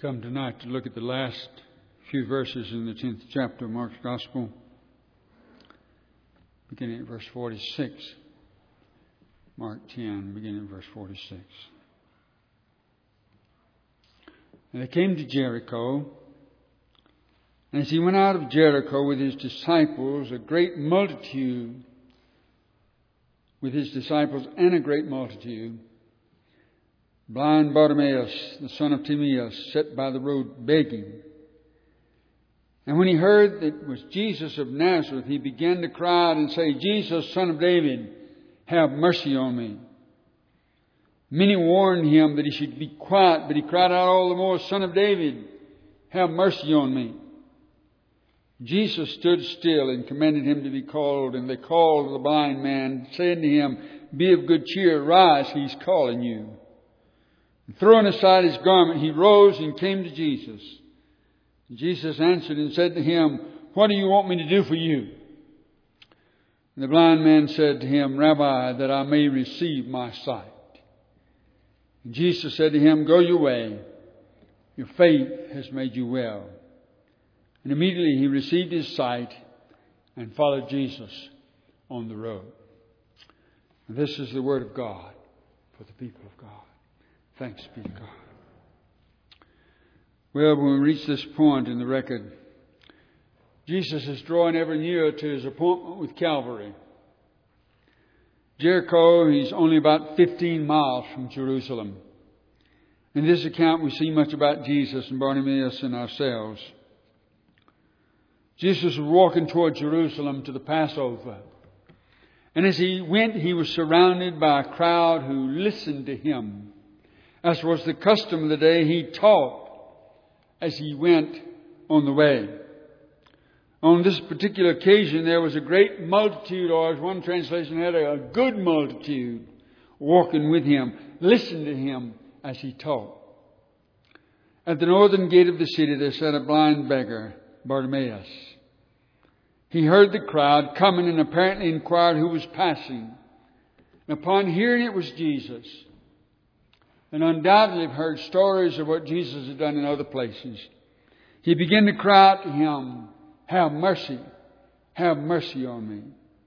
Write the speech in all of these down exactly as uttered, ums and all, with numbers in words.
Come tonight to look at the last few verses in the tenth chapter of Mark's Gospel, beginning at verse forty-six. Mark ten, beginning at verse forty-six. And they came to Jericho, and as he went out of Jericho with his disciples, a great multitude, with his disciples and a great multitude, blind Bartimaeus, the son of Timaeus, sat by the road begging. And when he heard that it was Jesus of Nazareth, he began to cry out and say, Jesus, Son of David, have mercy on me. Many warned him that he should be quiet, but he cried out all the more, Son of David, have mercy on me. Jesus stood still and commanded him to be called, and they called the blind man, saying to him, Be of good cheer, rise, he's calling you. And throwing aside his garment, he rose and came to Jesus. And Jesus answered and said to him, What do you want me to do for you? And the blind man said to him, Rabbi, that I may receive my sight. And Jesus said to him, Go your way. Your faith has made you well. And immediately he received his sight and followed Jesus on the road. And this is the word of God for the people of God. Thanks be to God. Well, when we reach this point in the record, Jesus is drawing ever nearer to his appointment with Calvary. Jericho, he's only about fifteen miles from Jerusalem. In this account, we see much about Jesus and Bartimaeus and ourselves. Jesus was walking toward Jerusalem to the Passover. And as he went, he was surrounded by a crowd who listened to him. As was the custom of the day, he taught as he went on the way. On this particular occasion, there was a great multitude, or as one translation had, a good multitude walking with him, listening to him as he taught. At the northern gate of the city, there sat a blind beggar, Bartimaeus. He heard the crowd coming and apparently inquired who was passing. And upon hearing it was Jesus, and undoubtedly heard stories of what Jesus had done in other places, he began to cry out to him, Have mercy, have mercy on me.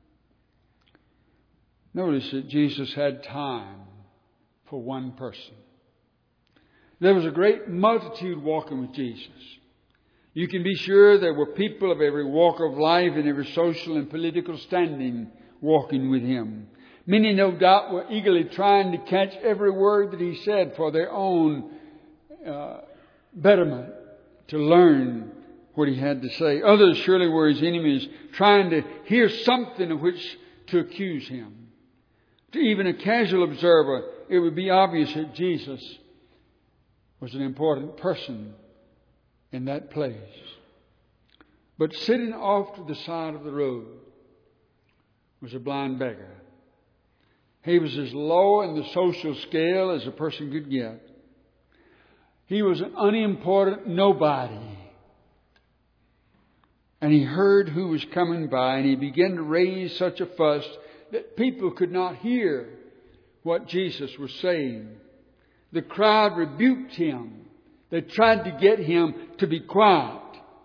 Notice that Jesus had time for one person. There was a great multitude walking with Jesus. You can be sure there were people of every walk of life and every social and political standing walking with him. Many, no doubt, were eagerly trying to catch every word that he said for their own uh, betterment, to learn what he had to say. Others surely were his enemies, trying to hear something of which to accuse him. To even a casual observer, it would be obvious that Jesus was an important person in that place. But sitting off to the side of the road was a blind beggar. He was as low in the social scale as a person could get. He was an unimportant nobody. And he heard who was coming by, and he began to raise such a fuss that people could not hear what Jesus was saying. The crowd rebuked him. They tried to get him to be quiet.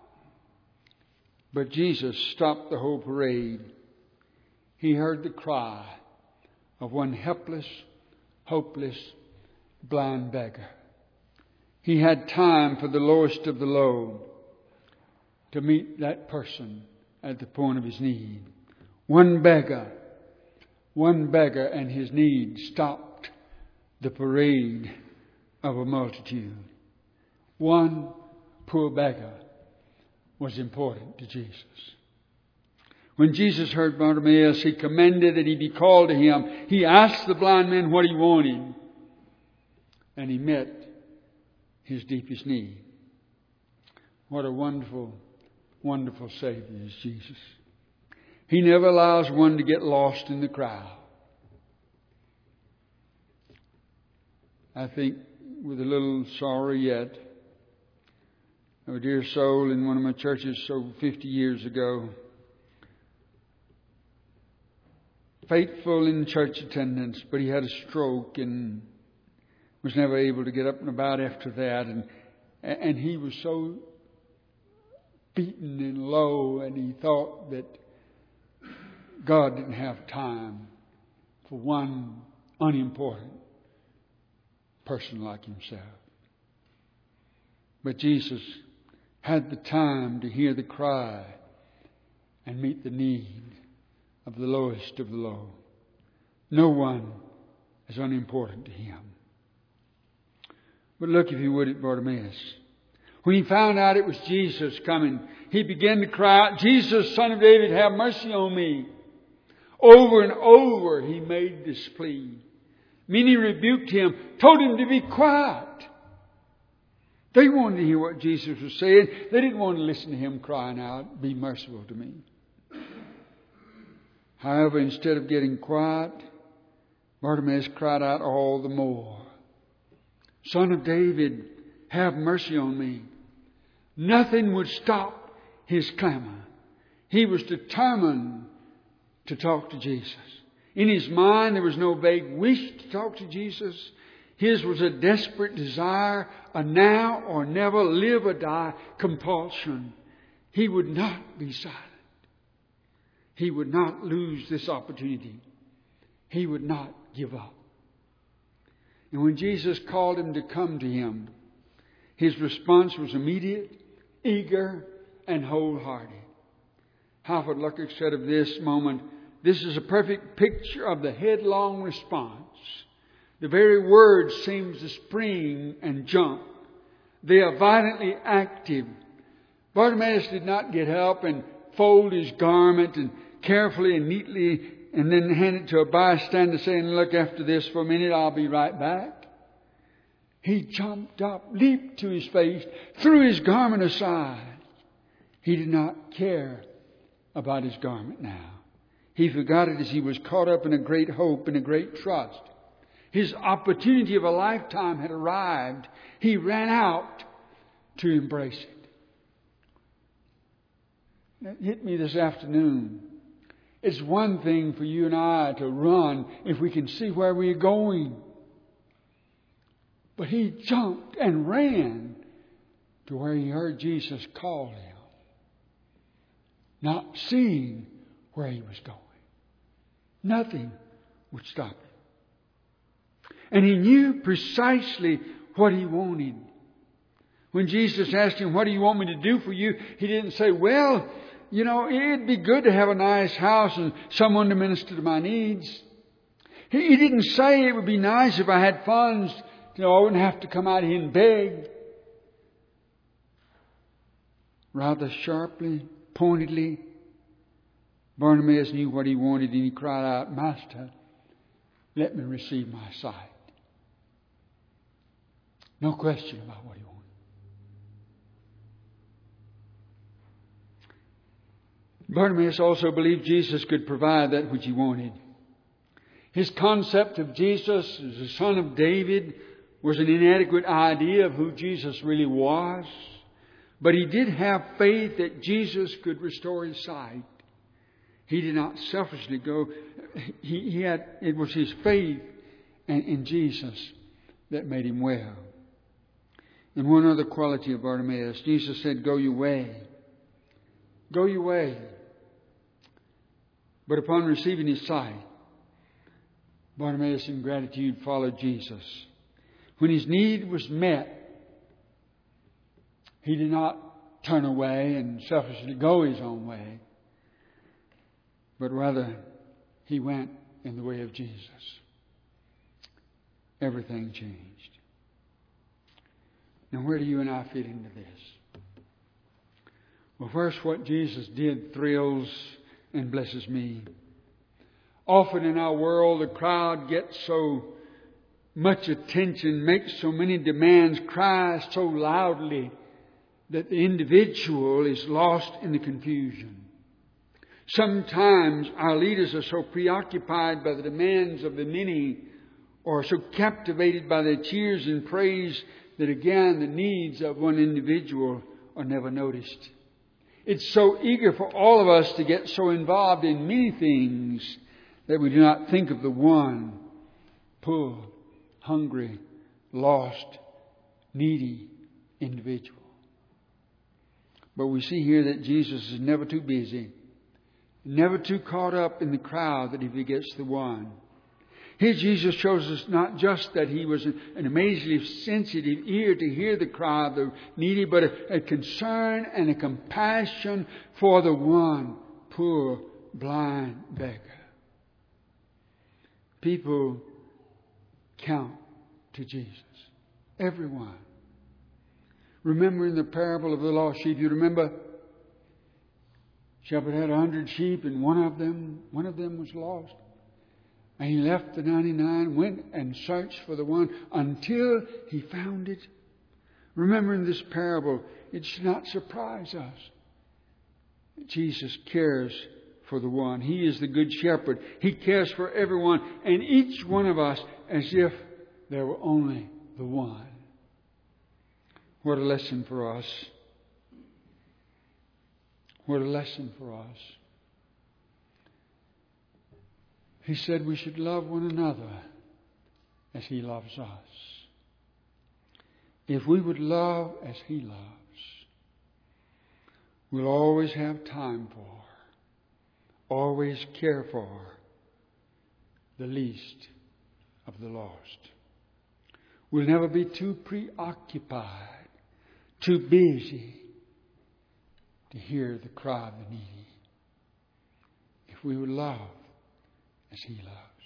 But Jesus stopped the whole parade. He heard the cry of one helpless, hopeless, blind beggar. He had time for the lowest of the low to meet that person at the point of his need. One beggar, one beggar and his need stopped the parade of a multitude. One poor beggar was important to Jesus. When Jesus heard Bartimaeus, he commanded that he be called to him. He asked the blind man what he wanted, and he met his deepest need. What a wonderful, wonderful Savior is Jesus. He never allows one to get lost in the crowd. I think with a little sorrow yet, of a dear soul in one of my churches so fifty years ago, faithful in church attendance, but he had a stroke and was never able to get up and about after that. And And he was so beaten and low, and he thought that God didn't have time for one unimportant person like himself. But Jesus had the time to hear the cry and meet the need of the lowest of the low. No one is unimportant to him. But look, if you would, at Bartimaeus. When he found out it was Jesus coming, he began to cry out, "Jesus, Son of David, have mercy on me." Over and over he made this plea. Many rebuked him, told him to be quiet. They wanted to hear what Jesus was saying. They didn't want to listen to him crying out, "Be merciful to me." However, instead of getting quiet, Bartimaeus cried out all the more, "Son of David, have mercy on me." Nothing would stop his clamor. He was determined to talk to Jesus. In his mind, there was no vague wish to talk to Jesus. His was a desperate desire, a now or never, live or die compulsion. He would not be silent. He would not lose this opportunity. He would not give up. And when Jesus called him to come to him, his response was immediate, eager, and wholehearted. Halford Luckett said of this moment, "This is a perfect picture of the headlong response. The very words seem to spring and jump. They are violently active." Bartimaeus did not get up and fold his garment and carefully and neatly and then hand it to a bystander saying, "Look after this for a minute, I'll be right back." He jumped up, leaped to his face, threw his garment aside. He did not care about his garment now. He forgot it as he was caught up in a great hope and a great trust. His opportunity of a lifetime had arrived. He ran out to embrace it. It hit me this afternoon. It's one thing for you and I to run if we can see where we're going. But he jumped and ran to where he heard Jesus call him, not seeing where he was going. Nothing would stop him. And he knew precisely what he wanted. When Jesus asked him, "What do you want me to do for you?" he didn't say, "Well, you know, it'd be good to have a nice house and someone to minister to my needs." He, he didn't say it would be nice if I had funds. You know, I wouldn't have to come out here and beg. Rather sharply, pointedly, Bartimaeus knew what he wanted, and he cried out, "Master, let me receive my sight." No question about what he wanted. Bartimaeus also believed Jesus could provide that which he wanted. His concept of Jesus as the Son of David was an inadequate idea of who Jesus really was. But he did have faith that Jesus could restore his sight. He did not selfishly go. He, he had, it was his faith in, in Jesus that made him well. And one other quality of Bartimaeus, Jesus said, "Go your way. Go your way." But upon receiving his sight, Bartimaeus in gratitude followed Jesus. When his need was met, he did not turn away and selfishly go his own way, but rather he went in the way of Jesus. Everything changed. Now, where do you and I fit into this? Well, first, what Jesus did thrills and blesses me. Often in our world, the crowd gets so much attention, makes so many demands, cries so loudly that the individual is lost in the confusion. Sometimes our leaders are so preoccupied by the demands of the many, or so captivated by their cheers and praise, that again the needs of one individual are never noticed. It's so eager for all of us to get so involved in many things that we do not think of the one poor, hungry, lost, needy individual. But we see here that Jesus is never too busy, never too caught up in the crowd that he forgets the one. Here Jesus shows us not just that he was an amazingly sensitive ear to hear the cry of the needy, but a, a concern and a compassion for the one poor, blind beggar. People count to Jesus. Everyone. Remembering the parable of the lost sheep, you remember? Shepherd had a hundred sheep, and one of them, one of them was lost. And he left the ninety-nine, went and searched for the one until he found it. Remembering this parable, it should not surprise us. Jesus cares for the one. He is the good shepherd. He cares for everyone and each one of us as if there were only the one. What a lesson for us. What a lesson for us. He said we should love one another as He loves us. If we would love as He loves, we'll always have time for, always care for the least of the lost. We'll never be too preoccupied, too busy to hear the cry of the needy. If we would love as He loves.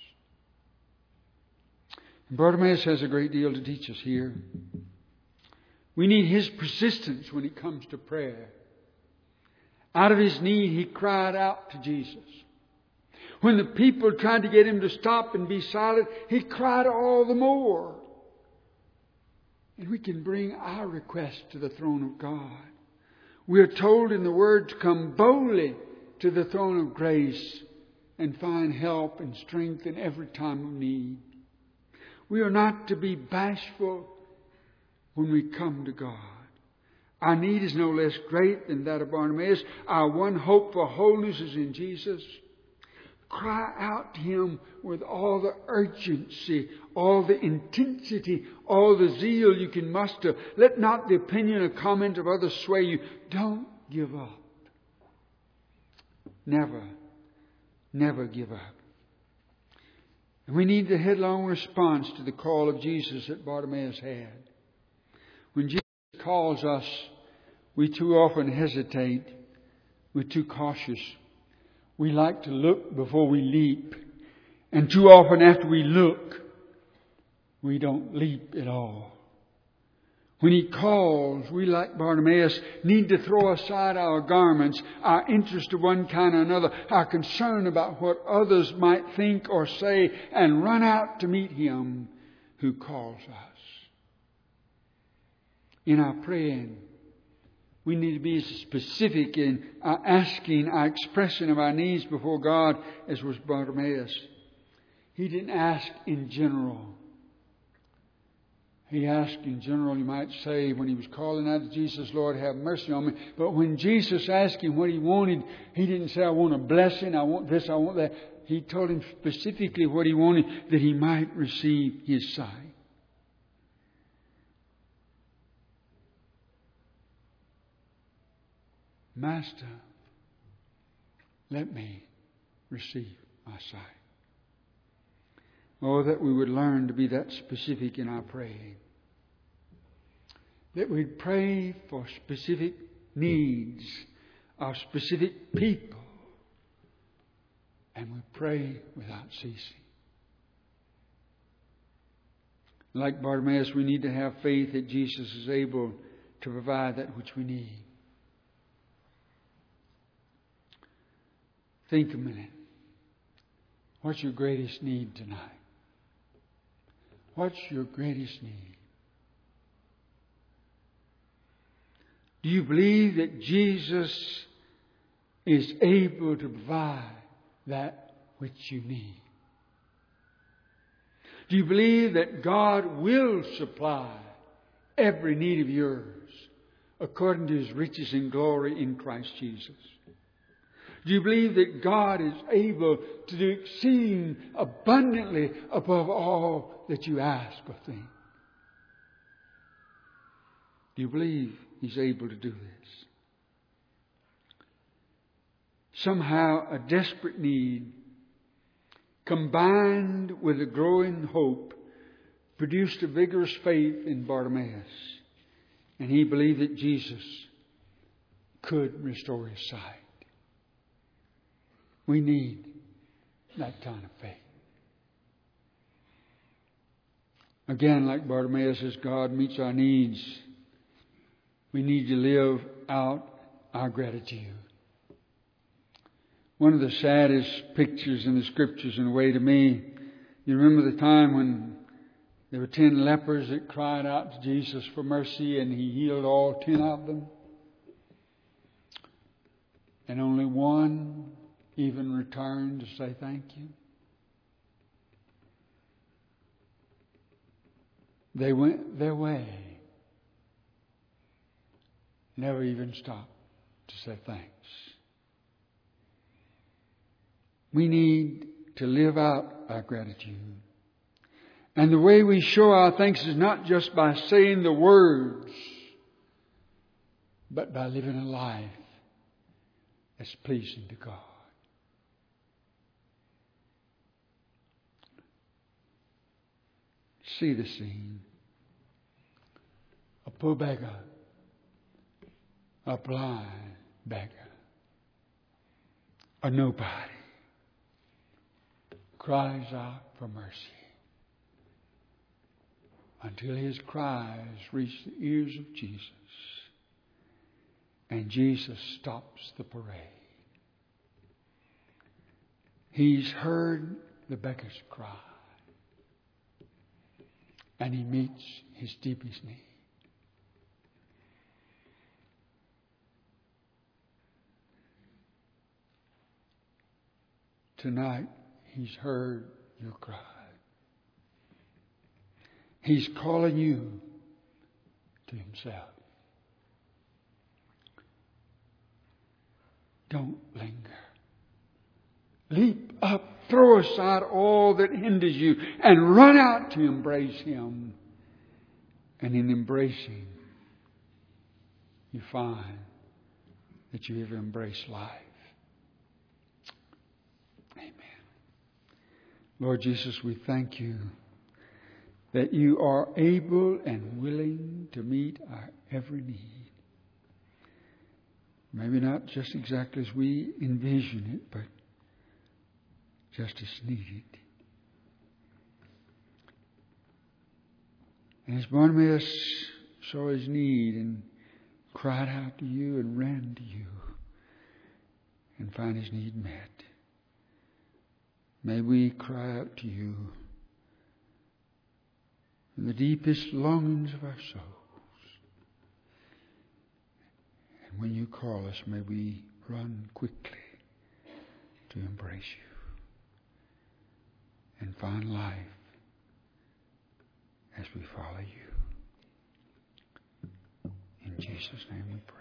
And Bartimaeus has a great deal to teach us here. We need his persistence when it comes to prayer. Out of his need, he cried out to Jesus. When the people tried to get him to stop and be silent, he cried all the more. And we can bring our request to the throne of God. We are told in the Word to come boldly to the throne of grace and find help and strength in every time of need. We are not to be bashful when we come to God. Our need is no less great than that of Bartimaeus. Our one hope for wholeness is in Jesus. Cry out to Him with all the urgency, all the intensity, all the zeal you can muster. Let not the opinion or comment of others sway you. Don't give up. Never, never give up. And we need the headlong response to the call of Jesus that Bartimaeus had. When Jesus calls us, we too often hesitate. We're too cautious. We like to look before we leap. And too often after we look, we don't leap at all. When He calls, we, like Bartimaeus, need to throw aside our garments, our interest of one kind or another, our concern about what others might think or say, and run out to meet Him who calls us. In our praying, we need to be as specific in our asking, our expression of our needs before God as was Bartimaeus. He didn't ask in general. He asked in general, you might say, when he was calling out to Jesus, Lord, have mercy on me. But when Jesus asked him what he wanted, he didn't say, I want a blessing, I want this, I want that. He told him specifically what he wanted, that he might receive his sight. Master, let me receive my sight. Oh, that we would learn to be that specific in our praying. That we'd pray for specific needs of specific people. And we pray without ceasing. Like Bartimaeus, we need to have faith that Jesus is able to provide that which we need. Think a minute. What's your greatest need tonight? What's your greatest need? Do you believe that Jesus is able to provide that which you need? Do you believe that God will supply every need of yours according to His riches and glory in Christ Jesus? Do you believe that God is able to do exceeding abundantly above all that you ask or think? Do you believe He's able to do this? Somehow a desperate need combined with a growing hope produced a vigorous faith in Bartimaeus. And he believed that Jesus could restore his sight. We need that kind of faith. Again, like Bartimaeus, as God meets our needs, we need to live out our gratitude. One of the saddest pictures in the Scriptures, in a way, to me, you remember the time when there were ten lepers that cried out to Jesus for mercy, and He healed all ten of them. And only one even returned to say thank you. They went their way. Never even stopped to say thanks. We need to live out our gratitude. And the way we show our thanks is not just by saying the words, but by living a life that's pleasing to God. See the scene. A poor beggar, a blind beggar, a nobody, cries out for mercy until his cries reach the ears of Jesus, and Jesus stops the parade. He's heard the beggar's cry, and He meets his deepest need. Tonight, He's heard your cry. He's calling you to Himself. Don't linger. Leap up, throw aside all that hinders you, and run out to embrace Him. And in embracing, you find that you have embraced life. Amen. Lord Jesus, we thank You that You are able and willing to meet our every need. Maybe not just exactly as we envision it, but just as needed. And as Bartimaeus saw his need and cried out to You and ran to You and found his need met, may we cry out to You in the deepest longings of our souls. And when You call us, may we run quickly to embrace You and find life as we follow You. In Jesus' name we pray.